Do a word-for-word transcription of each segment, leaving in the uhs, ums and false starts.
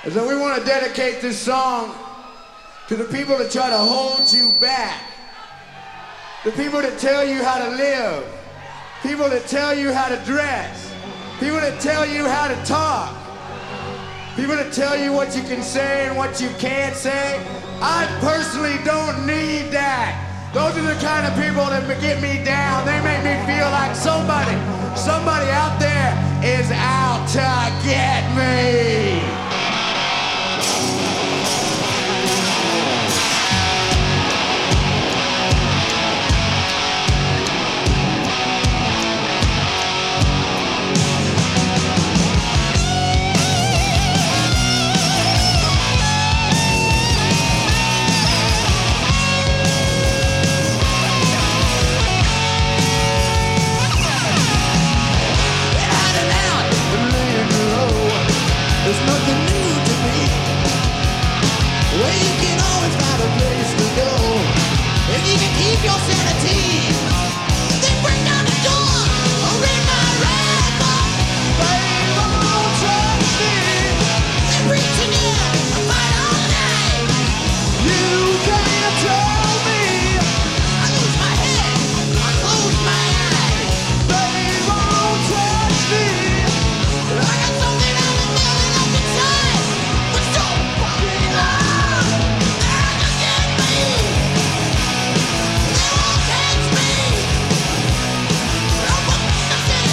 And so we want to dedicate this song to the people that try to hold you back. The people that tell you how to live. People that tell you how to dress. People that tell you how to talk. People that tell you what you can say and what you can't say. I personally don't need that. Those are the kind of people that get me down. They make me feel like somebody, somebody out there is out to get me. There's nothing new to me. Well, you can always find a place to go if you can keep your sanity. Then break down the door or read my rifle. They won't touch me. They're reaching in to fight all night. You can't tell me. I lose my head, I close my eyes. They won't touch me. I got something on the building up inside, but so fucking loud. They're out to get me. They won't catch me. I'll fuck nothing.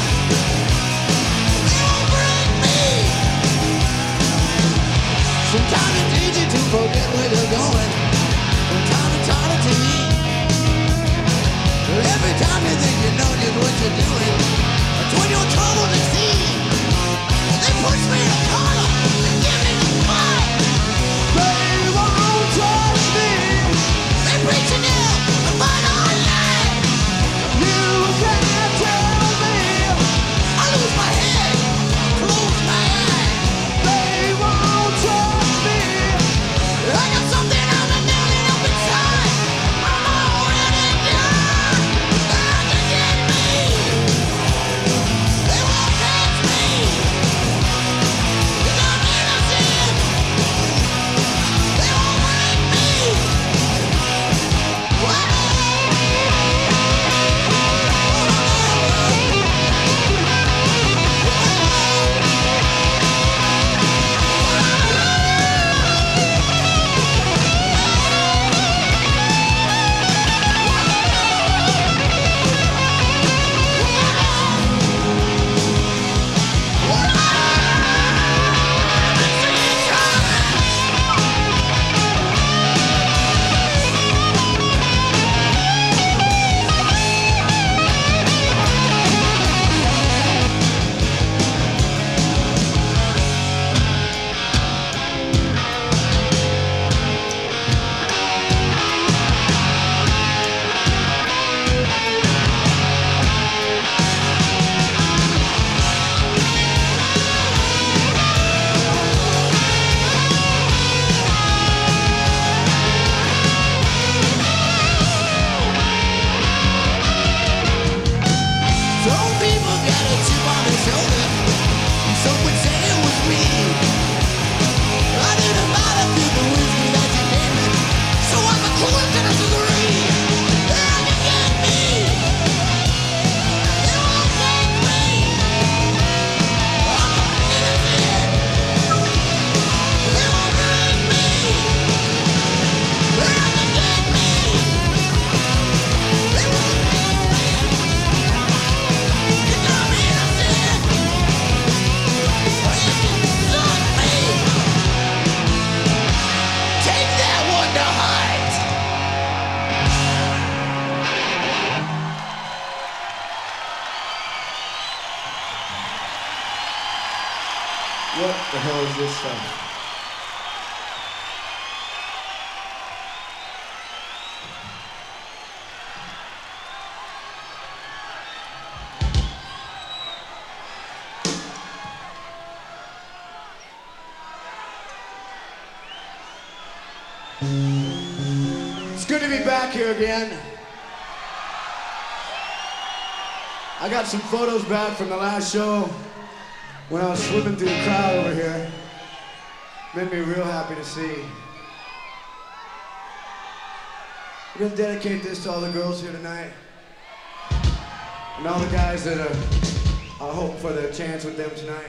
They won't break me. Sometimes it's easy to forget where you're going. Sometimes it's harder to eat. Every time you think you know just what you're doing, that's when your trouble exceeds. They push me in a corner and give me the fight. They won't touch me. They preach it now and fight all night. You can't tell me. I lose my head, close my eyes. They won't touch me. I got something on the building up inside. I'm already done. They're out to get me. They won't catch me. Some people got a chip on their shoulder. Some would say it was me. I didn't bother to the whiskey that you gave me, so I'm a cool to the degree. They're out to get me. They won't take me. I'm innocent. They won't break me. They're out to get me. They won't take me. You got me innocent. You can suck me. Take that one to heart. What the hell is this stuff? It's good to be back here again. I got some photos back from the last show when I was swimming through the crowd over here. Made me real happy to see. We're gonna dedicate this to all the girls here tonight. And all the guys that are, are hoping for their chance with them tonight.